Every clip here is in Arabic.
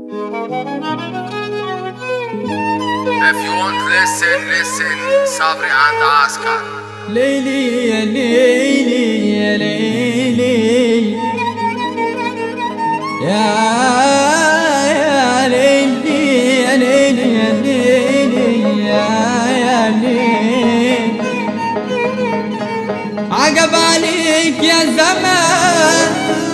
If you want listen صبري عند عسكر. ليلي يا ليلي يا ليلي يا ليلي يا ليلي يا ليلي يا ليلي عجب عليك يا زمان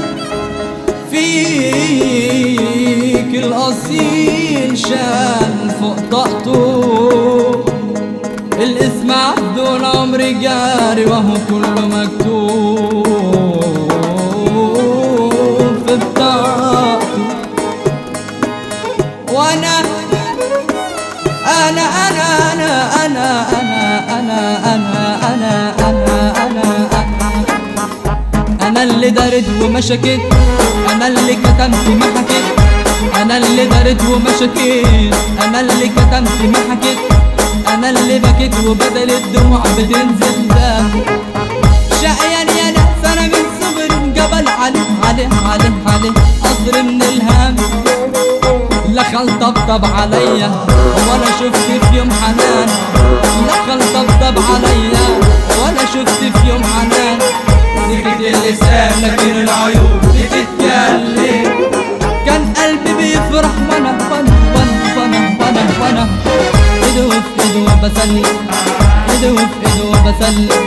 فيك الأصيل شان فوق طاقته الاسم عبده العمر جاري وهو كله مكتوب في بطاقته وانا انا انا انا انا انا انا انا انا انا انا اللي دارت وما شكيت، انا اللي كتمت ما حكيت، انا اللي دارت وما شكيت، انا اللي كتمت ما حكيت، انا اللي بكيت وبدل الدموع بتنزل دم شقيان يا ناس انا من صغر جبل عليه عليه عليه عليه قصر من الهم لا خل طبطب عليا ولا شفت في يوم حنان، لا خل طبطب عليا ولا شفت في يوم حنان. سكت اللسان لكن العيون بتتكلم، كان قلبي بيفرح وانا وانا وانا وانا وانا ايده في ايده وبسلم، ايده في ايده وبسلم.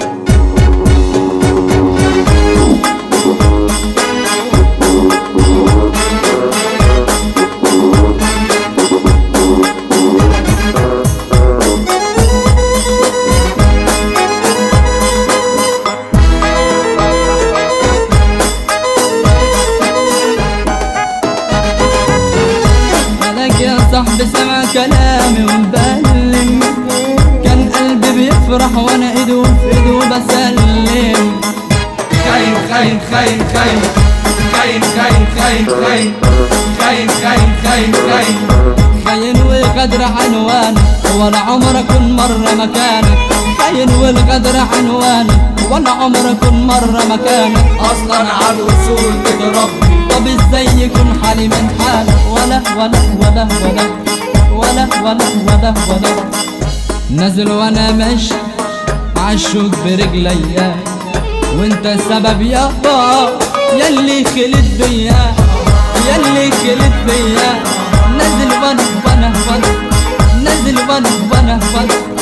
مالك يا صاحبي سمع كلامي ومبلم، كان قلبي بيفرح وانا ايده في ايده بسلم. خاين خاين خاين خاين خاين خاين خاين خاين خاين خاين خاين خاين خاين والغدر عنوانك ولا عمر اكون مرة مكانك، خاين والغدر عنوانك ولا عمر اكون مرة مكانك. اصلا على الوصول بتربي، طب ازاي يكون حالي من حالك ولا ولا ولا ولا ولا ولا ولا ولا نازل وانا ماشي عالشوك برجليا وانت السبب يابا ياللي خلت بيا ياللي خلت بيا نازل وانا وانا وانا نازل وانا وانا وانا